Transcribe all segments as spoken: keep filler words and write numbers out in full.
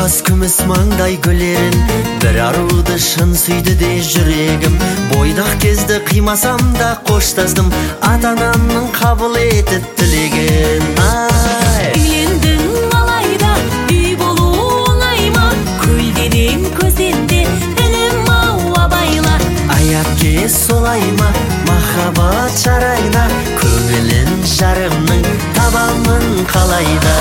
тас күміс маңдай гүлерін, бір аруды шын сүйді де жүрегім. Бойдақ кезді қимасам да қоштаздым, ата-анамның қабыл етіп тілеген. Үйлендің алайда, үй болу оңай ма? Көлденең көзденде інім ау абайла. Аяп ке солай ма, махаббат жарайна, көңілін жарымның табамын қалайда.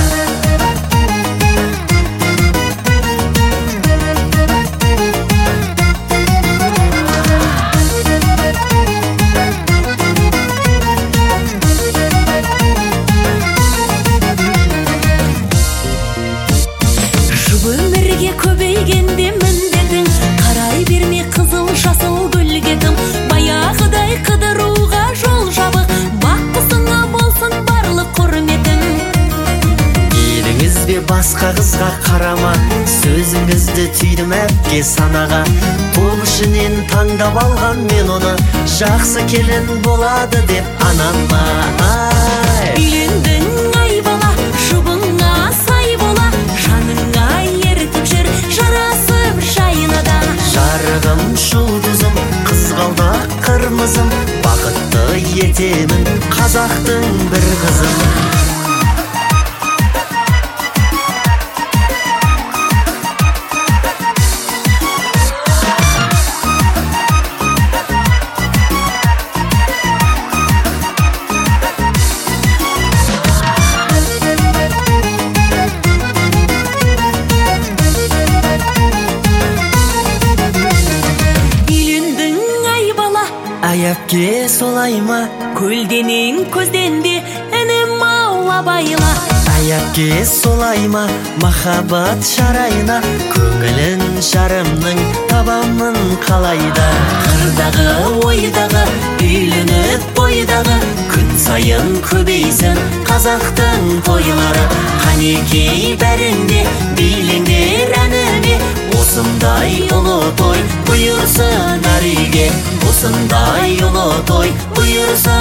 Өмірге көбейгенде міндетің, қарай берме қызыл жасыл гүлгетім. Баяғыдай қыдыруға жол жабық, баққысыңа болсын барлық құрметің. Еліңіз бе басқа қызға қарама, сөзіңізді түйдім әпке санаға. Бұл ішінен таңдап алған мен оны, жақсы келін болады деп анама. Үйлендің ай бала, жұбыңа сай бола, жаныңа ертіп жүр жарасып жайнада. Жарығым жұлдызым, қызғалдақ қырмызым, бақытты етемін қазақтың бір қызым. Аяпке солай ма, көлденең көзденде інім ау абайла. Аяпке солай ма, махаббат жарайна, көңілін жарымның табамын қалайда. Қырдағы ойдағы, үйленіп бойдағы, күн сайын көбейсін қазақтың тойлары. Қанекей бәрінде билеңдер әніме, осындай ұлы той бұйырсын әр үйге. Осындай ұлы той бұйырсын